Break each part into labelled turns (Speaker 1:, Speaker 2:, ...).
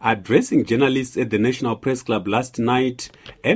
Speaker 1: Addressing journalists at the National Press Club last night,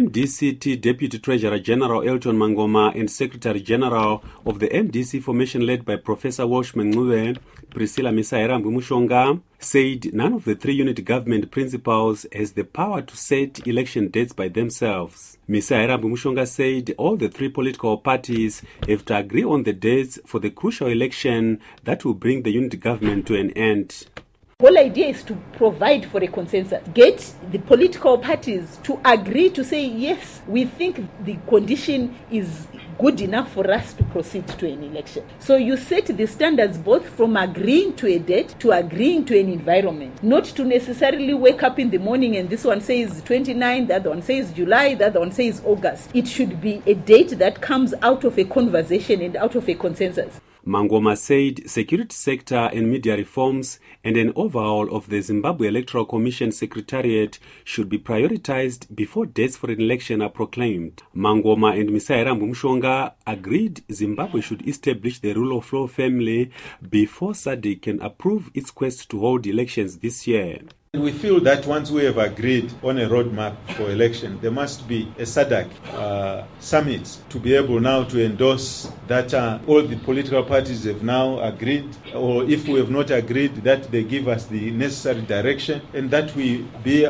Speaker 1: MDCT Deputy Treasurer General Elton Mangoma and Secretary General of the MDC formation led by Professor Walsh Mengube, Priscilla Misayerambu Mushonga, said none of the three unit government principals has the power to set election dates by themselves. Misayerambu Mushonga said all the three political parties have to agree on the dates for the crucial election that will bring the unit government to an end.
Speaker 2: The whole idea is to provide for a consensus. Get the political parties to agree to say, yes, we think the condition is good enough for us to proceed to an election. So you set the standards both from agreeing to a date to agreeing to an environment. Not to necessarily wake up in the morning and this one says 29, the other one says July, the other one says August. It should be a date that comes out of a conversation and out of a consensus.
Speaker 1: Mangoma said security sector and media reforms and an overhaul of the Zimbabwe Electoral Commission Secretariat should be prioritized before dates for an election are proclaimed. Mangoma and Misayerambu Mushonga agreed Zimbabwe should establish the rule of law family before SADC can approve its quest to hold elections this year.
Speaker 3: We feel that once we have agreed on a roadmap for election, there must be a SADC summit to be able now to endorse that all the political parties have now agreed, or if we have not agreed, that they give us the necessary direction and that we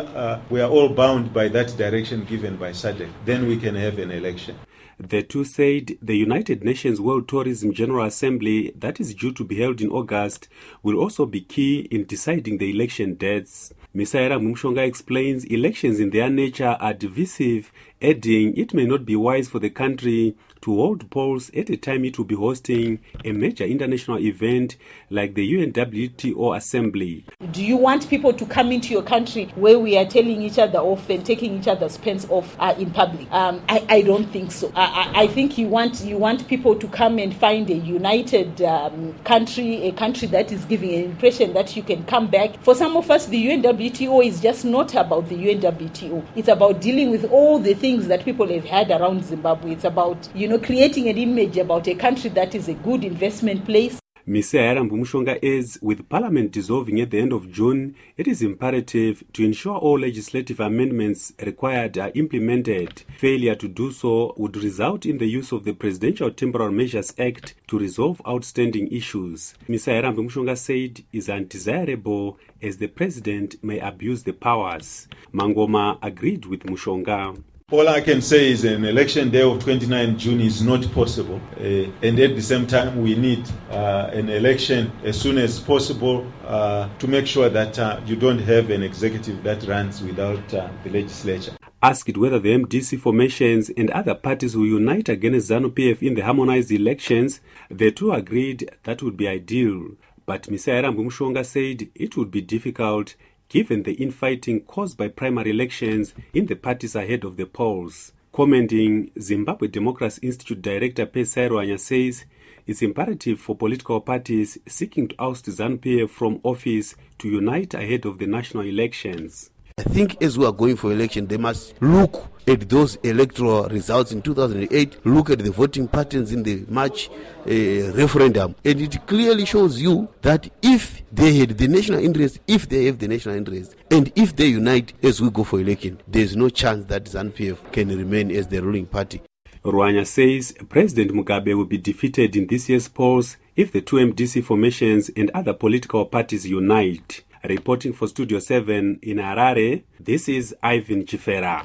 Speaker 3: are all bound by that direction given by SADC. Then we can have an election.
Speaker 1: The two said the United Nations World Tourism General Assembly that is due to be held in August will also be key in deciding the election dates. Misayerambu Mushonga explains elections in their nature are divisive, adding it may not be wise for the country to hold polls at a time it will be hosting a major international event like the UNWTO Assembly.
Speaker 2: Do you want people to come into your country where we are telling each other off and taking each other's pens off in public? I don't think so. I think you want people to come and find a united country, a country that is giving an impression that you can come back. For some of us, the UNWTO is just not about the UNWTO. It's about dealing with all the things that people have had around Zimbabwe. It's about, creating an image about a country that is a good investment place.
Speaker 1: Misayerambu Mushonga adds, with Parliament dissolving at the end of June, it is imperative to ensure all legislative amendments required are implemented. Failure to do so would result in the use of the Presidential Temporal Measures Act to resolve outstanding issues. Misayerambu Mushonga said is undesirable as the President may abuse the powers. Mangoma agreed with Mushonga.
Speaker 3: All I can say is an election day of 29 June is not possible. And at the same time, we need an election as soon as possible to make sure that you don't have an executive that runs without the legislature.
Speaker 1: Asked whether the MDC formations and other parties will unite against ZANU-PF in the harmonized elections, the two agreed that would be ideal. But Misayerambu Mushonga said it would be difficult given the infighting caused by primary elections in the parties ahead of the polls. Commenting, Zimbabwe Democracy Institute Director Pesai Rwanya says it's imperative for political parties seeking to oust ZANU-PF from office to unite ahead of the national elections.
Speaker 4: I think as we are going for election, they must look at those electoral results in 2008, look at the voting patterns in the March referendum, and it clearly shows you that if they had the national interest, if they have the national interest, and if they unite as we go for election, there is no chance that ZANU-PF can remain as the ruling party.
Speaker 1: Rwanya says President Mugabe will be defeated in this year's polls if the two MDC formations and other political parties unite. Reporting for Studio 7 in Harare, this is Ivan Chifera.